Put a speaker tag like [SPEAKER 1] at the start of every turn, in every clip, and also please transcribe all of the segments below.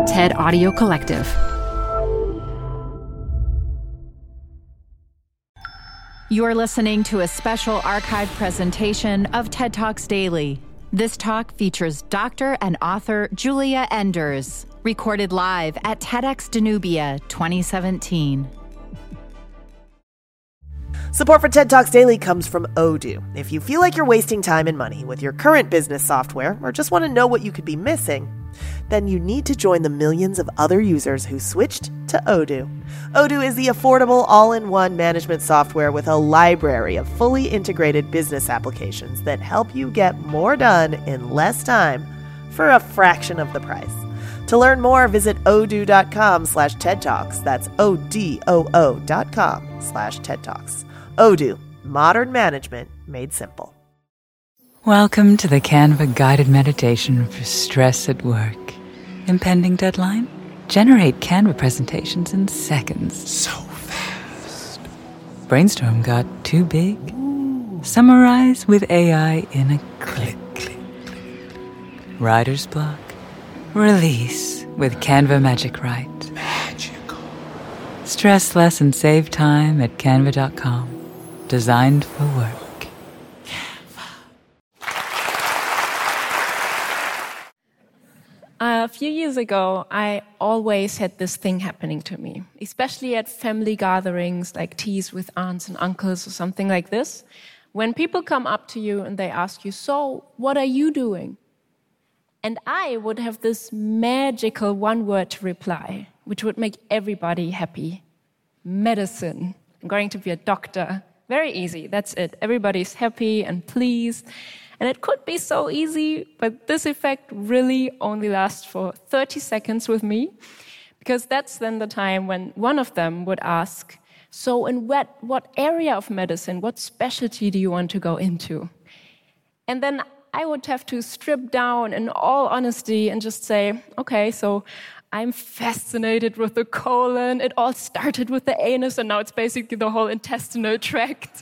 [SPEAKER 1] TED Audio Collective. You're listening to a special archive presentation of TED Talks Daily. This talk features Dr. and author Julia Enders, recorded live at TEDx Danubia 2017.
[SPEAKER 2] Support for TED Talks Daily comes from Odoo. If you feel like you're wasting time and money with your current business software or just want to know what you could be missing, then you need to join the millions of other users who switched to Odoo. Odoo is the affordable all-in-one management software with a library of fully integrated business applications that help you get more done in less time for a fraction of the price. To learn more, visit odoo.com/TED Talks. That's ODOO.com/TED Talks. Odoo, modern management made simple.
[SPEAKER 3] Welcome to the Canva guided meditation for stress at work. Impending deadline? Generate Canva presentations in seconds.
[SPEAKER 4] So fast.
[SPEAKER 3] Brainstorm got too big? Summarize with AI in a click. Writer's block? Release with Canva Magic Write.
[SPEAKER 4] Magical.
[SPEAKER 3] Stress less and save time at canva.com. Designed for work.
[SPEAKER 5] A few years ago, I always had this thing happening to me, especially at family gatherings like teas with aunts and uncles or something like this. When people come up to you and they ask you, "So, what are you doing?" And I would have this magical one word to reply, which would make everybody happy. Medicine. I'm going to be a doctor. Very easy, that's it. Everybody's happy and pleased. And it could be so easy, but this effect really only lasts for 30 seconds with me, because that's then the time when one of them would ask, "So in what area of medicine, what specialty do you want to go into?" And then I would have to strip down in all honesty and just say, "Okay, so I'm fascinated with the colon. It all started with the anus, and now it's basically the whole intestinal tract."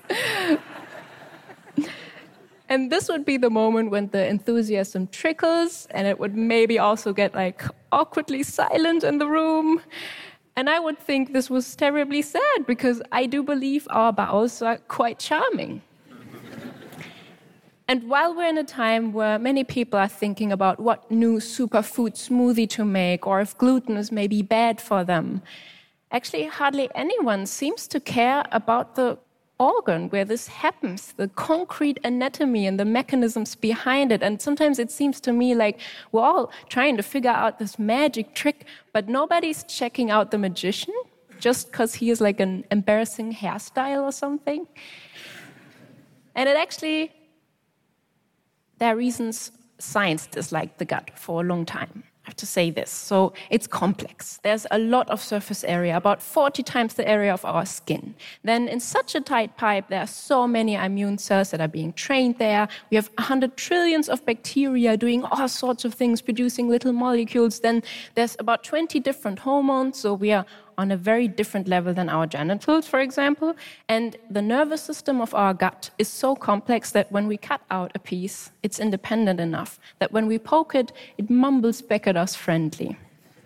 [SPEAKER 5] And this would be the moment when the enthusiasm trickles, and it would maybe also get awkwardly silent in the room. And I would think this was terribly sad, because I do believe our bowels are quite charming. And while we're in a time where many people are thinking about what new superfood smoothie to make, or if gluten is maybe bad for them, actually hardly anyone seems to care about the organ where this happens, the concrete anatomy and the mechanisms behind it. And sometimes it seems to me like we're all trying to figure out this magic trick, but nobody's checking out the magician just because he has an embarrassing hairstyle or something. And there are reasons science disliked the gut for a long time. I have to say this. So it's complex. There's a lot of surface area, about 40 times the area of our skin. Then in such a tight pipe, there are so many immune cells that are being trained there. We have 100 trillions of bacteria doing all sorts of things, producing little molecules. Then there's about 20 different hormones, so we are on a very different level than our genitals, for example. And the nervous system of our gut is so complex that when we cut out a piece, it's independent enough that when we poke it, it mumbles back at us friendly.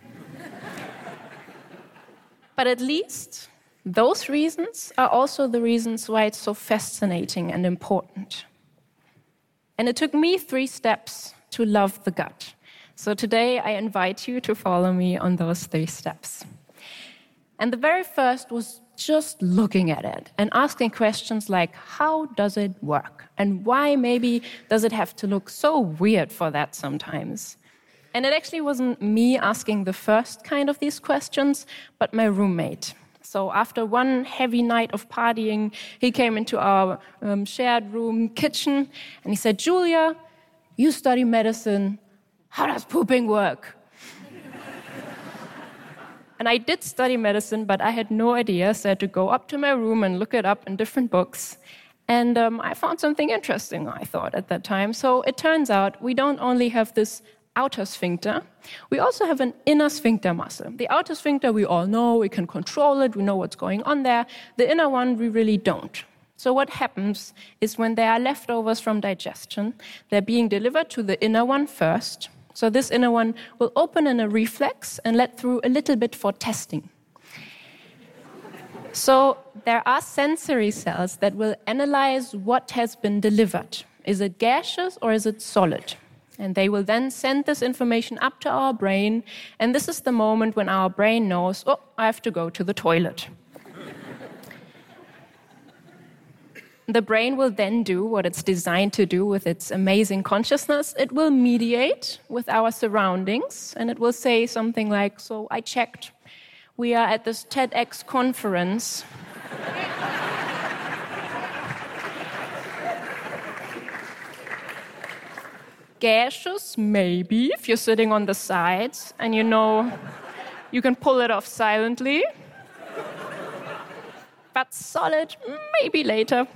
[SPEAKER 5] But at least those reasons are also the reasons why it's so fascinating and important. And it took me 3 steps to love the gut. So today I invite you to follow me on those 3 steps. And the very first was just looking at it and asking questions like, how does it work? And why maybe does it have to look so weird for that sometimes? And it actually wasn't me asking the first kind of these questions, but my roommate. So after one heavy night of partying, he came into our shared room kitchen and he said, "Julia, you study medicine. How does pooping work?" And I did study medicine, but I had no idea, so I had to go up to my room and look it up in different books. And I found something interesting, I thought, at that time. So it turns out we don't only have this outer sphincter, we also have an inner sphincter muscle. The outer sphincter we all know, we can control it, we know what's going on there. The inner one we really don't. So what happens is when there are leftovers from digestion, they're being delivered to the inner one first. So this inner one will open in a reflex and let through a little bit for testing. So there are sensory cells that will analyze what has been delivered. Is it gaseous or is it solid? And they will then send this information up to our brain, and this is the moment when our brain knows, oh, I have to go to the toilet. The brain will then do what it's designed to do with its amazing consciousness. It will mediate with our surroundings, and it will say something like, so I checked. We are at this TEDx conference. Gaseous, maybe, if you're sitting on the sides and you know you can pull it off silently. But solid, maybe later.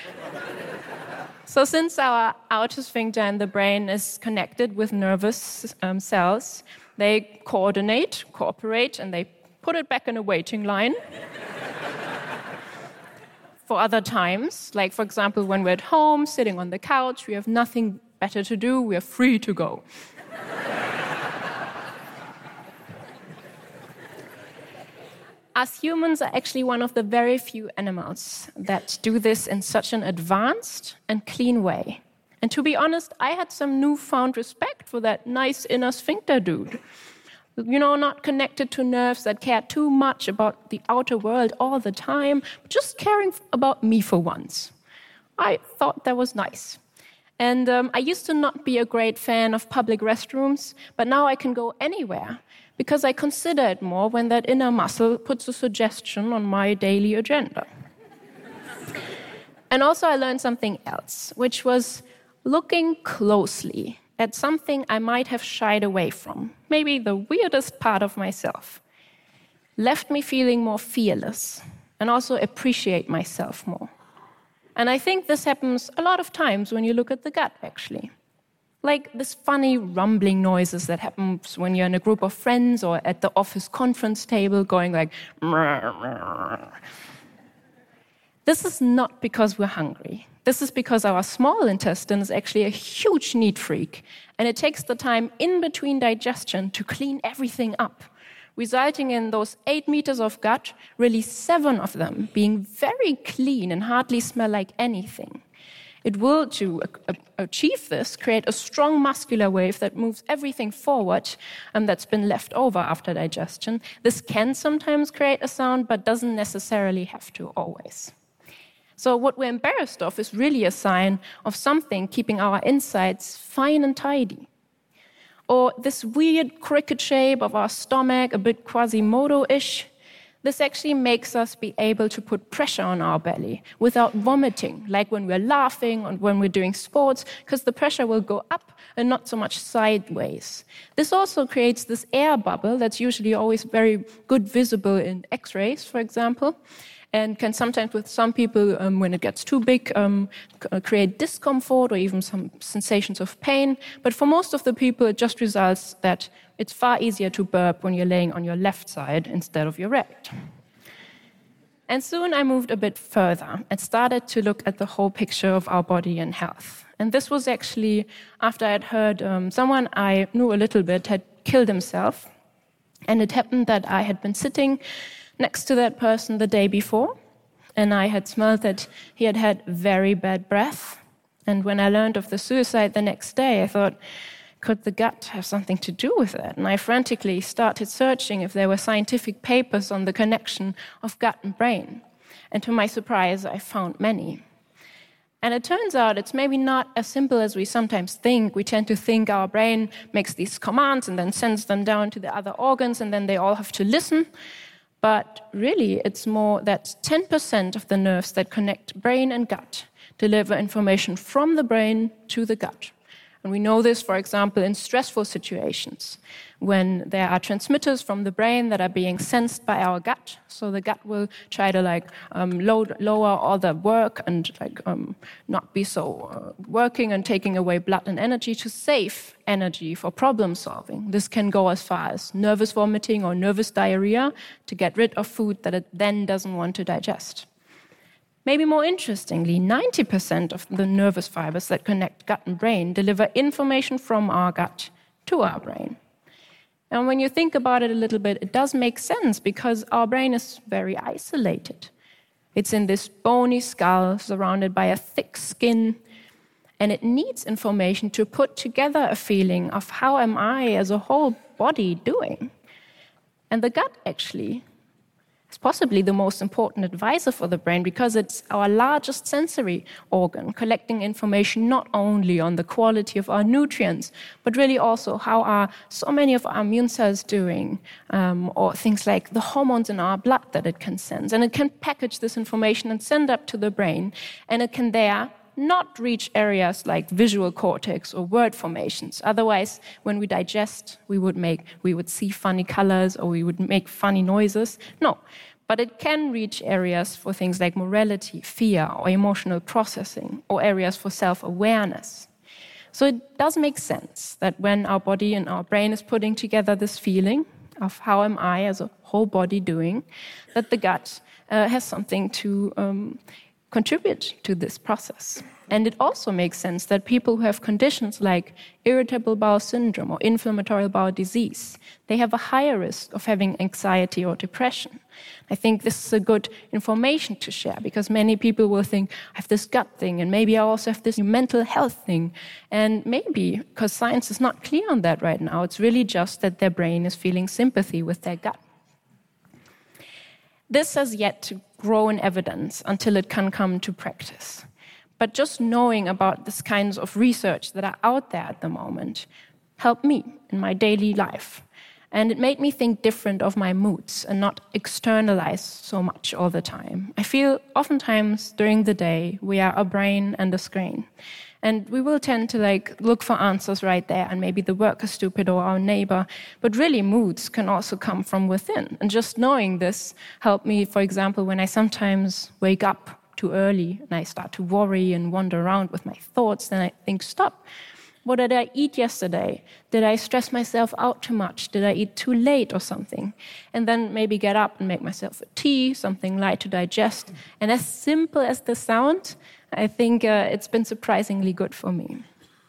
[SPEAKER 5] So since our outer sphincter in the brain is connected with nervous cells, they coordinate, cooperate, and they put it back in a waiting line. For other times, like for example, when we're at home, sitting on the couch, we have nothing better to do, we are free to go. Us humans are actually one of the very few animals that do this in such an advanced and clean way. And to be honest, I had some newfound respect for that nice inner sphincter dude. You know, not connected to nerves that care too much about the outer world all the time, but just caring about me for once. I thought that was nice. And I used to not be a great fan of public restrooms, but now I can go anywhere because I consider it more when that inner muscle puts a suggestion on my daily agenda. And also I learned something else, which was looking closely at something I might have shied away from, maybe the weirdest part of myself, left me feeling more fearless and also appreciate myself more. And I think this happens a lot of times when you look at the gut, actually. Like this funny rumbling noises that happens when you're in a group of friends or at the office conference table going like, mrr, mrr. This is not because we're hungry. This is because our small intestine is actually a huge neat freak, and it takes the time in between digestion to clean everything up, resulting in those 8 meters of gut, really 7 of them being very clean and hardly smell like anything. It will, to achieve this, create a strong muscular wave that moves everything forward that's been left over after digestion. This can sometimes create a sound, but doesn't necessarily have to always. So what we're embarrassed of is really a sign of something keeping our insides fine and tidy. Or this weird cricket shape of our stomach, a bit Quasimodo-ish. This actually makes us be able to put pressure on our belly without vomiting, like when we're laughing or when we're doing sports, because the pressure will go up and not so much sideways. This also creates this air bubble that's usually always very good visible in X-rays, for example, and can sometimes, with some people, when it gets too big, create discomfort or even some sensations of pain. But for most of the people, it just results that it's far easier to burp when you're laying on your left side instead of your right. And soon I moved a bit further and started to look at the whole picture of our body and health. And this was actually after I'd heard someone I knew a little bit had killed himself. And it happened that I had been sitting next to that person the day before, and I had smelled that he had had very bad breath. And when I learned of the suicide the next day, I thought, could the gut have something to do with it? And I frantically started searching if there were scientific papers on the connection of gut and brain. And to my surprise, I found many. And it turns out it's maybe not as simple as we sometimes think. We tend to think our brain makes these commands and then sends them down to the other organs, and then they all have to listen. But really, it's more that 10% of the nerves that connect brain and gut deliver information from the brain to the gut. And we know this, for example, in stressful situations, when there are transmitters from the brain that are being sensed by our gut. So the gut will try to lower all the work and not be so working and taking away blood and energy to save energy for problem solving. This can go as far as nervous vomiting or nervous diarrhea to get rid of food that it then doesn't want to digest. Maybe more interestingly, 90% of the nervous fibers that connect gut and brain deliver information from our gut to our brain. And when you think about it a little bit, it does make sense because our brain is very isolated. It's in this bony skull surrounded by a thick skin, and it needs information to put together a feeling of how am I as a whole body doing. And the gut actually is possibly the most important advisor for the brain because it's our largest sensory organ, collecting information not only on the quality of our nutrients, but really also how are so many of our immune cells doing, or things like the hormones in our blood that it can sense. And it can package this information and send up to the brain, and it can there not reach areas like visual cortex or word formations. Otherwise, when we digest, we would see funny colors or we would make funny noises. No, but it can reach areas for things like morality, fear, or emotional processing, or areas for self-awareness. So it does make sense that when our body and our brain is putting together this feeling of how am I as a whole body doing, that the gut has something to contribute to this process. And it also makes sense that people who have conditions like irritable bowel syndrome or inflammatory bowel disease, they have a higher risk of having anxiety or depression. I think this is a good information to share because many people will think, I have this gut thing and maybe I also have this mental health thing. And maybe, because science is not clear on that right now, it's really just that their brain is feeling sympathy with their gut. This has yet to grow in evidence until it can come to practice. But just knowing about these kinds of research that are out there at the moment helped me in my daily life. And it made me think different of my moods and not externalize so much all the time. I feel oftentimes during the day we are a brain and a screen. And we will tend to look for answers right there, and maybe the work is stupid or our neighbor. But really, moods can also come from within. And just knowing this helped me, for example, when I sometimes wake up too early and I start to worry and wander around with my thoughts, then I think, stop. What did I eat yesterday? Did I stress myself out too much? Did I eat too late or something? And then maybe get up and make myself a tea, something light to digest. And as simple as this sounds, I think it's been surprisingly good for me.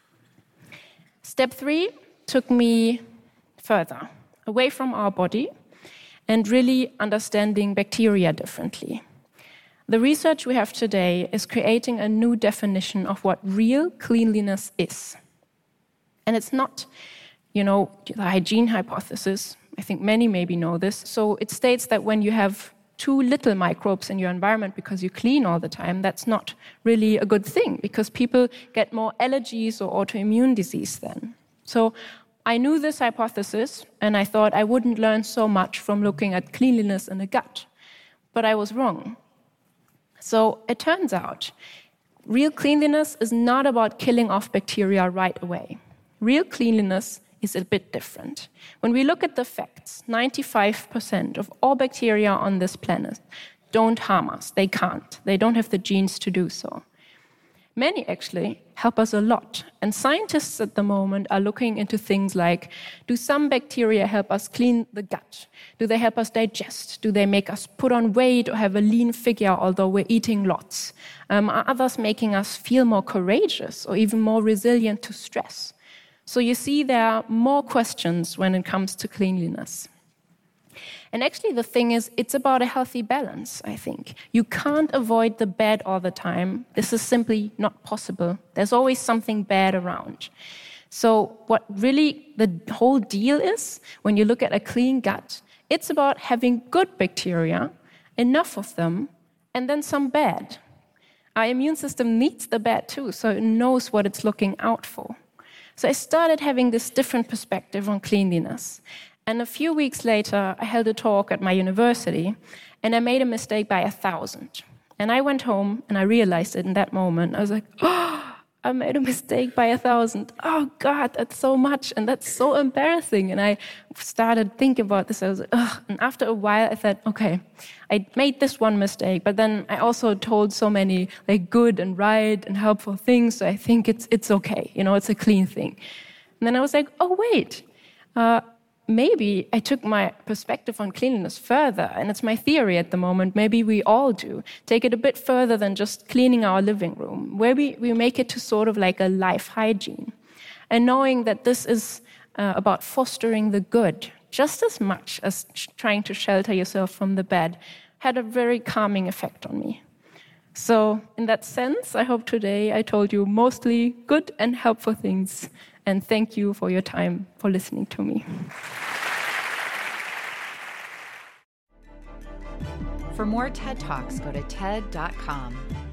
[SPEAKER 5] Step 3 took me further, away from our body, and really understanding bacteria differently. The research we have today is creating a new definition of what real cleanliness is. And it's not, the hygiene hypothesis. I think many maybe know this. So it states that when you have too little microbes in your environment because you clean all the time, that's not really a good thing because people get more allergies or autoimmune disease then. So I knew this hypothesis and I thought I wouldn't learn so much from looking at cleanliness in the gut. But I was wrong. So it turns out real cleanliness is not about killing off bacteria right away. Real cleanliness is a bit different. When we look at the facts, 95% of all bacteria on this planet don't harm us. They can't. They don't have the genes to do so. Many actually help us a lot. And scientists at the moment are looking into things like, do some bacteria help us clean the gut? Do they help us digest? Do they make us put on weight or have a lean figure although we're eating lots? Are others making us feel more courageous or even more resilient to stress? So you see there are more questions when it comes to cleanliness. And actually the thing is, it's about a healthy balance, I think. You can't avoid the bad all the time. This is simply not possible. There's always something bad around. So what really the whole deal is, when you look at a clean gut, it's about having good bacteria, enough of them, and then some bad. Our immune system needs the bad too, so it knows what it's looking out for. So I started having this different perspective on cleanliness. And a few weeks later, I held a talk at my university, and I made a mistake by 1,000. And I went home, and I realized it in that moment. I was like, oh, I made a mistake by 1,000. Oh, God, that's so much, and that's so embarrassing. And I started thinking about this. I was like, ugh. And after a while, I thought, okay, I made this one mistake, but then I also told so many good and right and helpful things, so I think it's okay. It's a clean thing. And then I was like, oh, wait. Maybe I took my perspective on cleanliness further, and it's my theory at the moment, maybe we all do, take it a bit further than just cleaning our living room, where we make it to sort of like a life hygiene. And knowing that this is about fostering the good, just as much as trying to shelter yourself from the bad, had a very calming effect on me. So in that sense, I hope today I told you mostly good and helpful things. And thank you for your time, for listening to me.
[SPEAKER 1] For more TED Talks, go to TED.com.